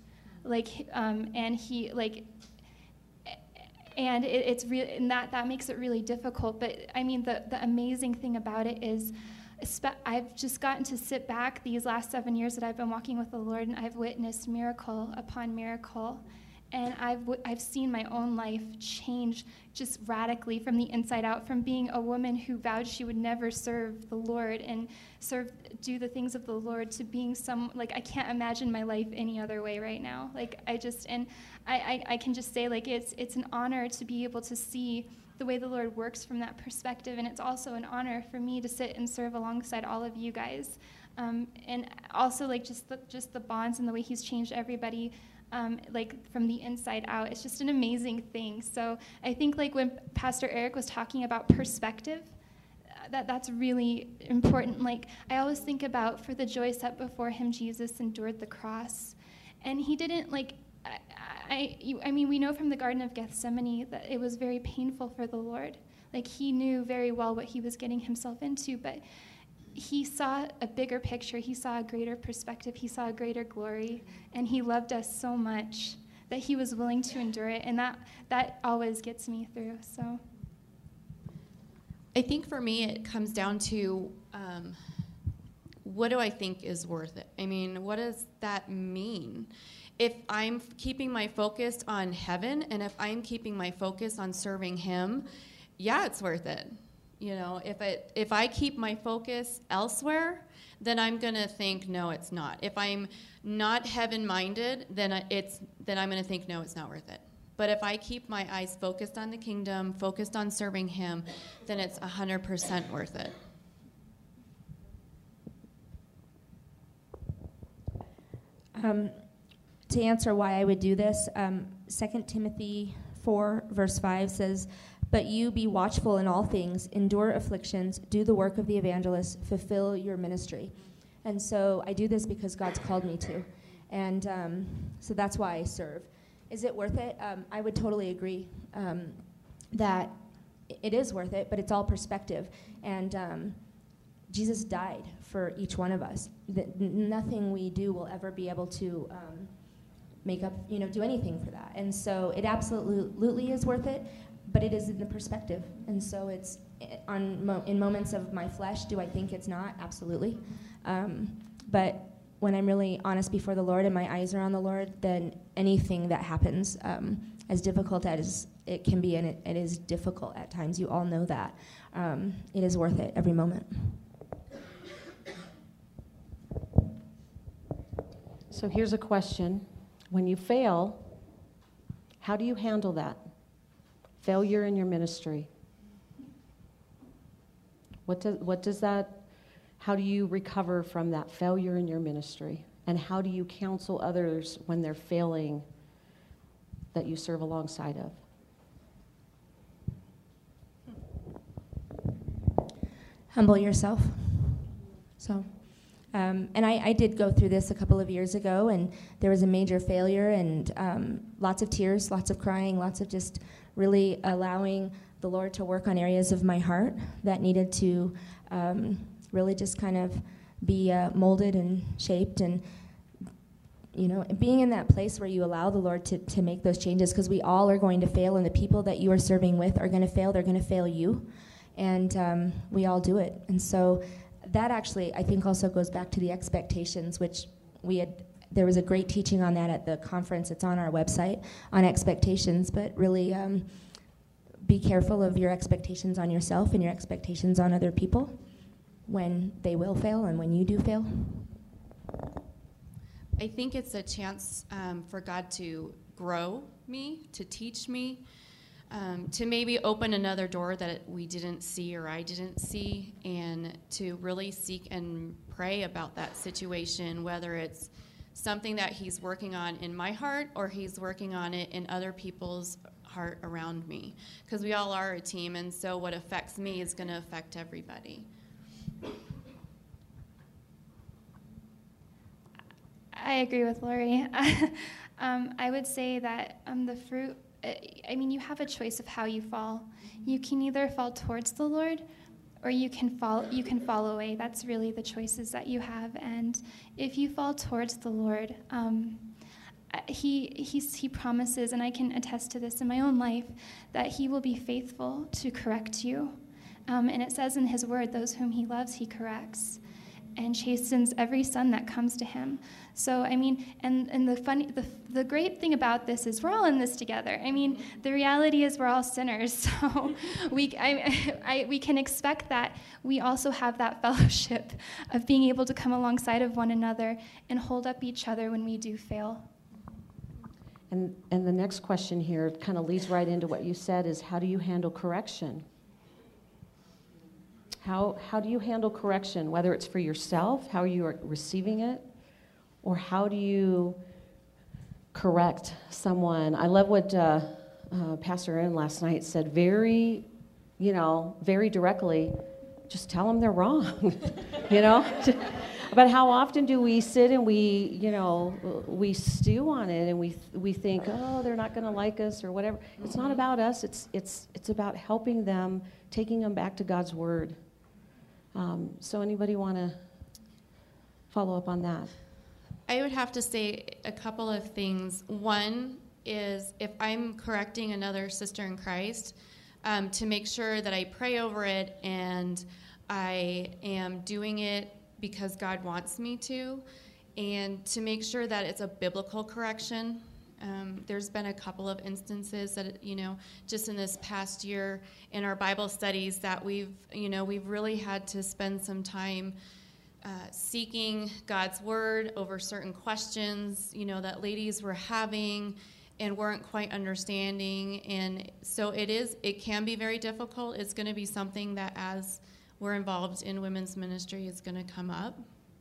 and it's real, and that makes it really difficult. But I mean, the amazing thing about it is, I've just gotten to sit back these last 7 years that I've been walking with the Lord, and I've witnessed miracle upon miracle. And I've seen my own life change just radically from the inside out, from being a woman who vowed she would never serve the Lord and do the things of the Lord, to being I can't imagine my life any other way right now. I can just say it's an honor to be able to see the way the Lord works from that perspective, and it's also an honor for me to sit and serve alongside all of you guys, and also just the bonds and the way He's changed everybody, from the inside out. It's just an amazing thing. So I think when Pastor Eric was talking about perspective, that's really important. I always think about, for the joy set before Him, Jesus endured the cross, and He didn't I mean, we know from the Garden of Gethsemane that it was very painful for the Lord. He knew very well what He was getting Himself into, but He saw a bigger picture. He saw a greater perspective. He saw a greater glory, and He loved us so much that He was willing to endure it, and that always gets me through. So I think for me it comes down to what do I think is worth it? I mean, what does that mean? If I'm keeping my focus on heaven, and if I'm keeping my focus on serving Him, yeah, it's worth it. If I keep my focus elsewhere, then I'm gonna think no, it's not. If I'm not heaven-minded, then I'm gonna think no, it's not worth it. But if I keep my eyes focused on the kingdom, focused on serving Him, then it's 100% worth it. To answer why I would do this, 2 Timothy 4, verse 5 says, "But you be watchful in all things, endure afflictions, do the work of the evangelist, fulfill your ministry." And so I do this because God's called me to. And so that's why I serve. Is it worth it? I would totally agree that it is worth it, but it's all perspective. And Jesus died for each one of us. Nothing we do will ever be able to make up, do anything for that. And so it absolutely is worth it, but it is in the perspective. And so it's in moments of my flesh, do I think it's not? Absolutely. But when I'm really honest before the Lord and my eyes are on the Lord, then anything that happens, as difficult as it can be, and it is difficult at times, you all know that, it is worth it every moment. So here's a question. when you fail, how do you handle that? Failure in your ministry. What does that, how do you recover from that failure in your ministry? And how do you counsel others when they're failing that you serve alongside of? Humble yourself. So, and I did go through this a couple of years ago, and there was a major failure, and lots of tears, lots of crying, lots of just really allowing the Lord to work on areas of my heart that needed to really just kind of be molded and shaped, and being in that place where you allow the Lord to make those changes, because we all are going to fail, and the people that you are serving with are going to fail. They're going to fail you, and we all do it. And so that actually, I think, also goes back to the expectations, which there was a great teaching on that at the conference. It's on our website, on expectations, but really be careful of your expectations on yourself and your expectations on other people when they will fail and when you do fail. I think it's a chance for God to grow me, to teach me, to maybe open another door that we didn't see or I didn't see, and to really seek and pray about that situation, whether it's something that he's working on in my heart or he's working on it in other people's heart around me. Because we all are a team, and so what affects me is going to affect everybody. I agree with Lori. I would say that the fruit, you have a choice of how you fall. You can either fall towards the Lord, or you can fall away. That's really the choices that you have. And if you fall towards the Lord, he promises, and I can attest to this in my own life, that he will be faithful to correct you. And it says in his word, those whom he loves, he corrects and chastens every son that comes to him. So, and the great thing about this is we're all in this together. The reality is we're all sinners, so we can expect that we also have that fellowship of being able to come alongside of one another and hold up each other when we do fail. And the next question here kind of leads right into what you said, is how do you handle correction? How do you handle correction, whether it's for yourself, how you are receiving it, or how do you correct someone? I love what Pastor Aaron last night said, very directly, just tell them they're wrong, But how often do we sit and we stew on it, and we think, oh, they're not going to like us or whatever. It's not about us. It's about helping them, taking them back to God's word. So anybody want to follow up on that? I would have to say a couple of things. One is, if I'm correcting another sister in Christ, to make sure that I pray over it and I am doing it because God wants me to, and to make sure that it's a biblical correction. There's been a couple of instances that, just in this past year in our Bible studies that we've really had to spend some time seeking God's word over certain questions, that ladies were having and weren't quite understanding. And so it can be very difficult. It's going to be something that, as we're involved in women's ministry, is going to come up.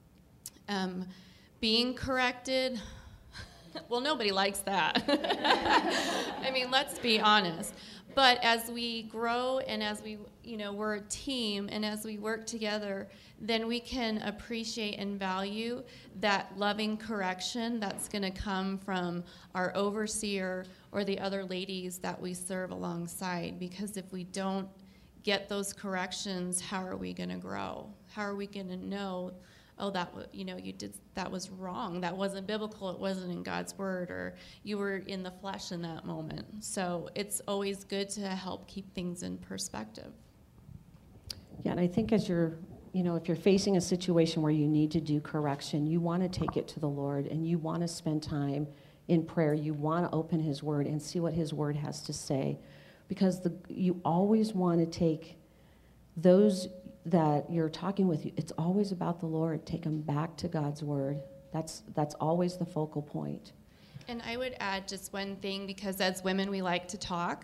Being corrected, well, nobody likes that. Let's be honest. But as we grow and as we're a team, and as we work together, then we can appreciate and value that loving correction that's going to come from our overseer or the other ladies that we serve alongside. Because if we don't get those corrections, how are we going to grow? How are we going to know, oh, that was wrong, that wasn't biblical, it wasn't in God's word, or you were in the flesh in that moment? So it's always good to help keep things in perspective. Yeah, and I think as you're, if you're facing a situation where you need to do correction, you want to take it to the Lord, and you want to spend time in prayer. You want to open his word and see what his word has to say, because you always want to take those that you're talking with, it's always about the Lord. Take them back to God's word. That's always the focal point. And I would add just one thing, because as women, we like to talk.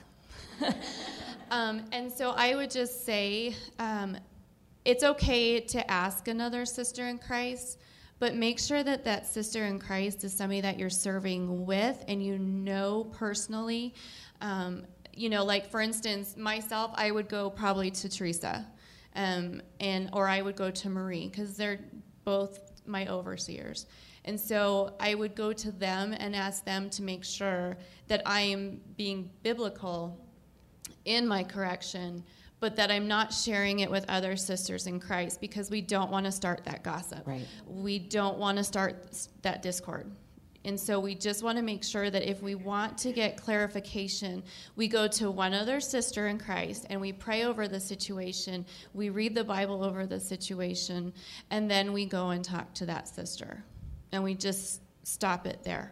And so I would just say it's okay to ask another sister in Christ, but make sure that that sister in Christ is somebody that you're serving with and you know personally. Like for instance, myself, I would go probably to Teresa, or I would go to Marie, because they're both my overseers. And so I would go to them and ask them to make sure that I am being biblical in my correction, but that I'm not sharing it with other sisters in Christ, because we don't want to start that gossip. Right. We don't want to start that discord. And so we just want to make sure that if we want to get clarification, we go to one other sister in Christ and we pray over the situation, we read the Bible over the situation, and then we go and talk to that sister. And we just stop it there.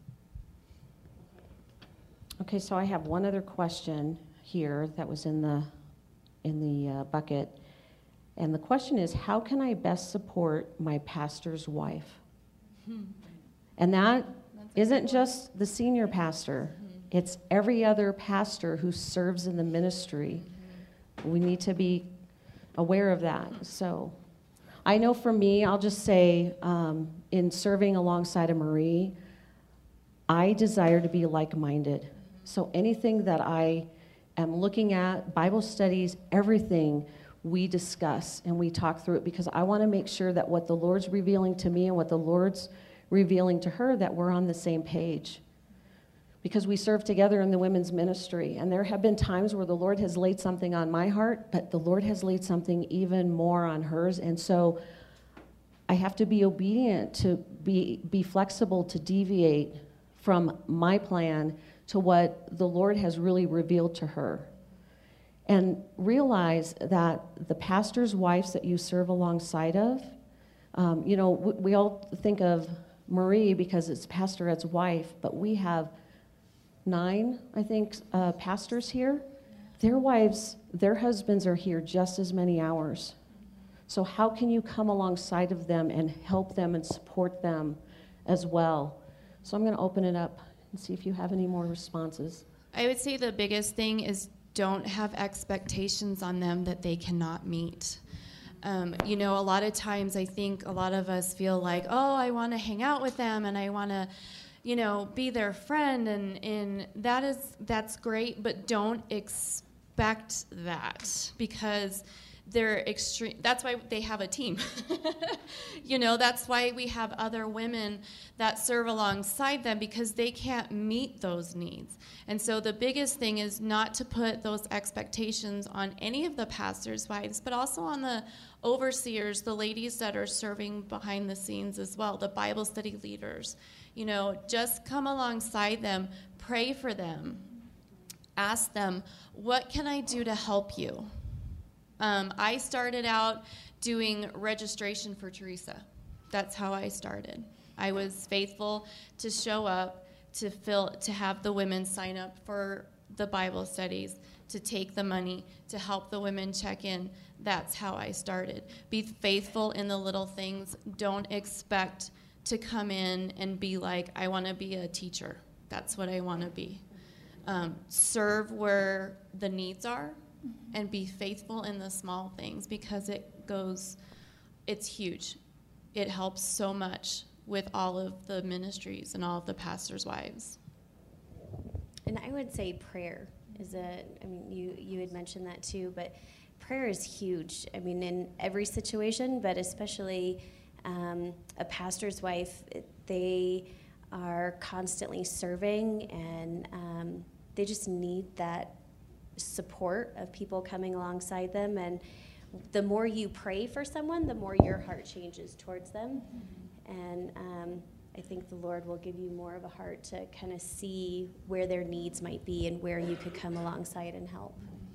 Okay, so I have one other question here that was in the bucket. And the question is, how can I best support my pastor's wife? And that isn't just the senior pastor. It's every other pastor who serves in the ministry. We need to be aware of that. So I know for me, I'll just say, in serving alongside of Marie, I desire to be like-minded. So anything that I am looking at, Bible studies, everything, we discuss and we talk through it, because I want to make sure that what the Lord's revealing to me and what the Lord's revealing to her, that we're on the same page. Because we serve together in the women's ministry, and there have been times where the Lord has laid something on my heart, but the Lord has laid something even more on hers, and so I have to be obedient, to be flexible, to deviate from my plan to what the Lord has really revealed to her. And realize that the pastor's wives that you serve alongside of, we all think of Marie because it's Pastor Ed's wife, but we have 9, I think, pastors here. Their wives, their husbands are here just as many hours. So how can you come alongside of them and help them and support them as well? So I'm going to open it up and see if you have any more responses. I would say the biggest thing is don't have expectations on them that they cannot meet. A lot of times I think a lot of us feel like, oh, I want to hang out with them and I want to, be their friend, and that's great, but don't expect that, because they're extreme. That's why they have a team. That's why we have other women that serve alongside them, because they can't meet those needs. And so the biggest thing is not to put those expectations on any of the pastors' wives, but also on the overseers, the ladies that are serving behind the scenes as well, the Bible study leaders. Just come alongside them, pray for them, ask them, what can I do to help you? I started out doing registration for Teresa. That's how I started. I was faithful to show up, to have the women sign up for the Bible studies, to take the money, to help the women check in. That's how I started. Be faithful in the little things. Don't expect to come in and be like, I want to be a teacher. That's what I want to be. Serve where the needs are, and be faithful in the small things, because it's huge. It helps so much with all of the ministries and all of the pastors' wives. And I would say prayer is you had mentioned that too, but prayer is huge. In every situation, but especially a pastor's wife, they are constantly serving, and they just need that support of people coming alongside them. And the more you pray for someone, the more your heart changes towards them. And I think the Lord will give you more of a heart to kind of see where their needs might be and where you could come alongside and help.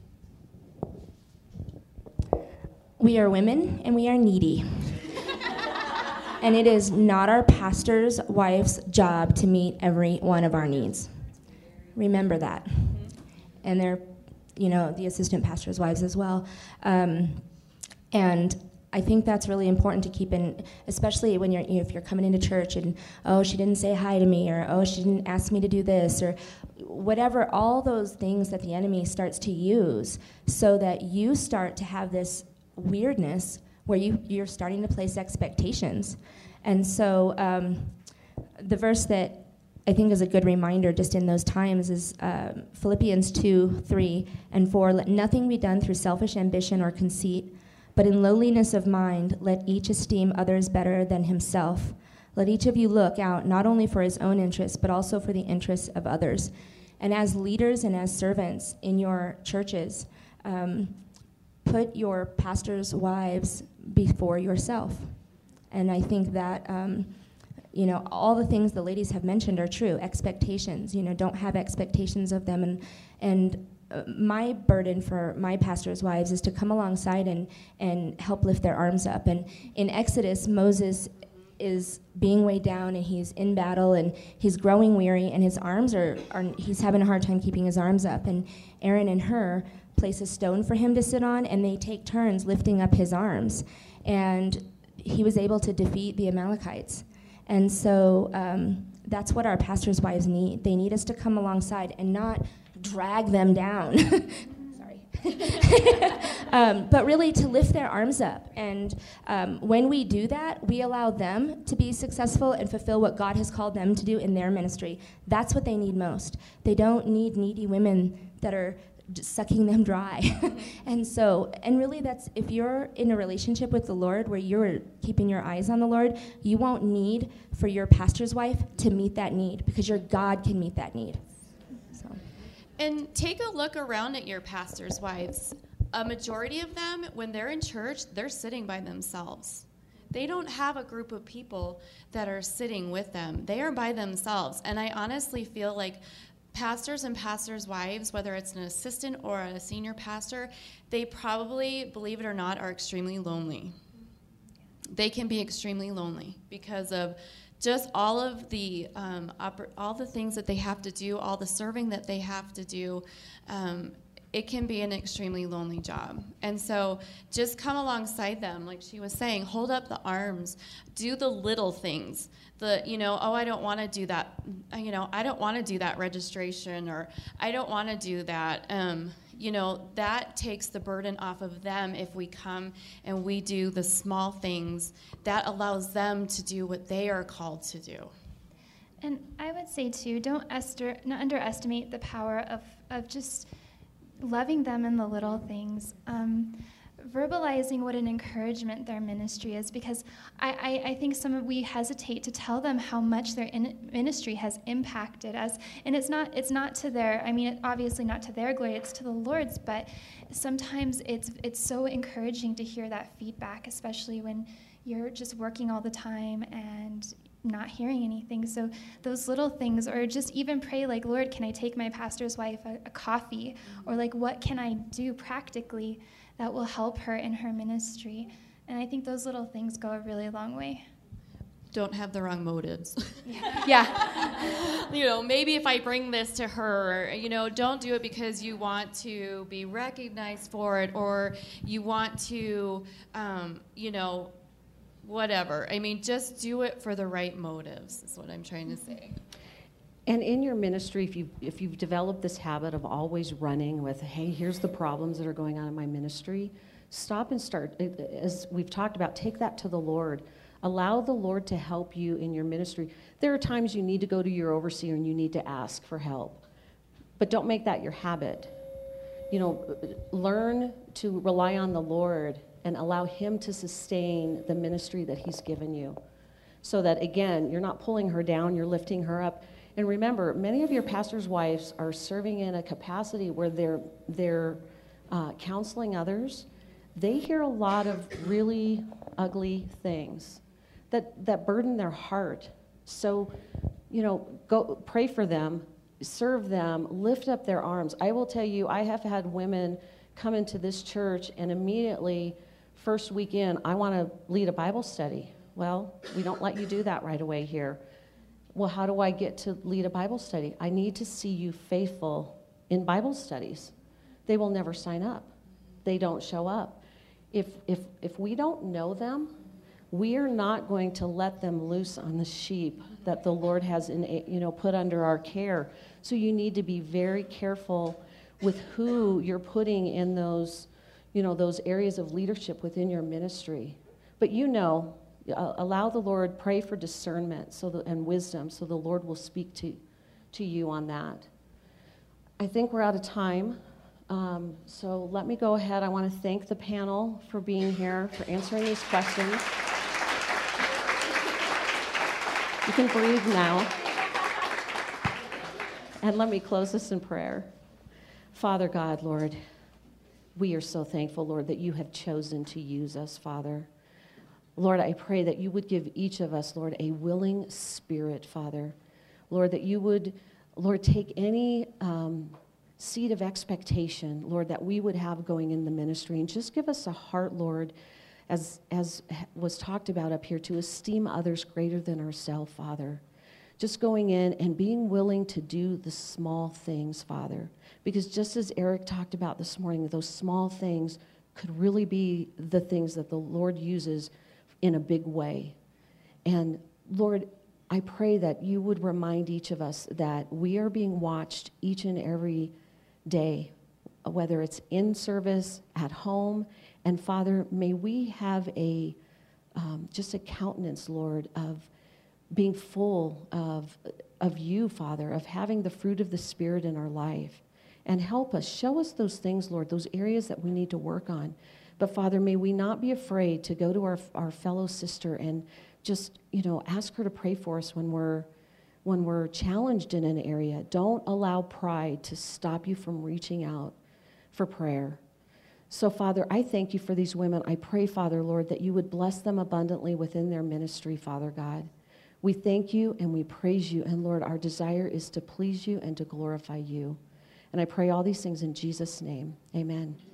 We are women and we are needy. And it is not our pastor's wife's job to meet every one of our needs. Remember that. And they're, the assistant pastor's wives as well. And I think that's really important to keep in, especially when if you're coming into church and, oh, she didn't say hi to me, or, oh, she didn't ask me to do this, or whatever, all those things that the enemy starts to use so that you start to have this weirdness where you're starting to place expectations. And so the verse that I think is a good reminder just in those times is Philippians 2:3-4. Let nothing be done through selfish ambition or conceit, but in lowliness of mind, let each esteem others better than himself. Let each of you look out not only for his own interests, but also for the interests of others. And as leaders and as servants in your churches, put your pastors' wives before yourself. And I think that, all the things the ladies have mentioned are true. Expectations, don't have expectations of them. And my burden for my pastors' wives is to come alongside and help lift their arms up. And in Exodus, Moses is being weighed down, and he's in battle, and he's growing weary, and his arms he's having a hard time keeping his arms up. And Aaron and Hur place a stone for him to sit on, and they take turns lifting up his arms. And he was able to defeat the Amalekites. And so that's what our pastors' wives need. They need us to come alongside and not drag them down. Sorry. But really to lift their arms up. And when we do that, we allow them to be successful and fulfill what God has called them to do in their ministry. That's what they need most. They don't need needy women that are just sucking them dry. And really that's, if you're in a relationship with the Lord where you're keeping your eyes on the Lord, you won't need for your pastor's wife to meet that need, because your God can meet that need. So. And take a look around at your pastors' wives. A majority of them, when they're in church, they're sitting by themselves. They don't have a group of people that are sitting with them. They are by themselves. And I honestly feel like pastors and pastors' wives, whether it's an assistant or a senior pastor, they probably, believe it or not, are extremely lonely. They can be extremely lonely because of just all of the things that they have to do, all the serving that they have to do. It can be an extremely lonely job. And so just come alongside them, like she was saying, hold up the arms, do the little things. I don't want to do that, I don't want to do that registration, or I don't want to do that. That takes the burden off of them if we come and we do the small things. That allows them to do what they are called to do. And I would say, too, not underestimate the power of just loving them in the little things, verbalizing what an encouragement their ministry is, because I think we hesitate to tell them how much their ministry has impacted us, and it's not to their, obviously not to their glory, it's to the Lord's, but sometimes it's so encouraging to hear that feedback, especially when you're just working all the time and not hearing anything. So those little things, or just even pray like, Lord, can I take my pastor's wife a coffee? Or like, what can I do practically that will help her in her ministry? And I think those little things go a really long way. Don't have the wrong motives. Yeah. Maybe if I bring this to her, don't do it because you want to be recognized for it, or you want to, whatever. Just do it for the right motives, is what I'm trying to say. And in your ministry, if you've developed this habit of always running with, hey, here's the problems that are going on in my ministry, stop and start. As we've talked about, take that to the Lord. Allow the Lord to help you in your ministry. There are times you need to go to your overseer and you need to ask for help. But don't make that your habit. Learn to rely on the Lord and allow him to sustain the ministry that he's given you. So that, again, you're not pulling her down, you're lifting her up. And remember, many of your pastors' wives are serving in a capacity where they're counseling others. They hear a lot of really ugly things that burden their heart. So, go pray for them, serve them, lift up their arms. I will tell you, I have had women come into this church and immediately, first weekend, I want to lead a Bible study. Well, we don't let you do that right away here. Well, how do I get to lead a Bible study? I need to see you faithful in Bible studies. They will never sign up. They don't show up. if we don't know them, we are not going to let them loose on the sheep that the Lord has put under our care. So you need to be very careful with who you're putting in those areas of leadership within your ministry. But allow the Lord, pray for discernment and wisdom so the Lord will speak to you on that. I think we're out of time. So let me go ahead. I want to thank the panel for being here, for answering these questions. You can breathe now. And let me close this in prayer. Father God, Lord, we are so thankful, Lord, that you have chosen to use us, Father. Lord, I pray that you would give each of us, Lord, a willing spirit, Father. Lord, that you would, Lord, take any seed of expectation, Lord, that we would have going in the ministry, and just give us a heart, Lord, as was talked about up here, to esteem others greater than ourselves, Father. Just going in and being willing to do the small things, Father. Because just as Eric talked about this morning, those small things could really be the things that the Lord uses in a big way. And Lord, I pray that you would remind each of us that we are being watched each and every day, whether it's in service, at home. And Father, may we have just a countenance, Lord, of being full of you, Father, of having the fruit of the Spirit in our life. And help us, show us those things, Lord, those areas that we need to work on. But Father, may we not be afraid to go to our fellow sister and just, ask her to pray for us when we're challenged in an area. Don't allow pride to stop you from reaching out for prayer. So, Father, I thank you for these women. I pray, Father, Lord, that you would bless them abundantly within their ministry, Father God. We thank you and we praise you. And, Lord, our desire is to please you and to glorify you. And I pray all these things in Jesus' name. Amen.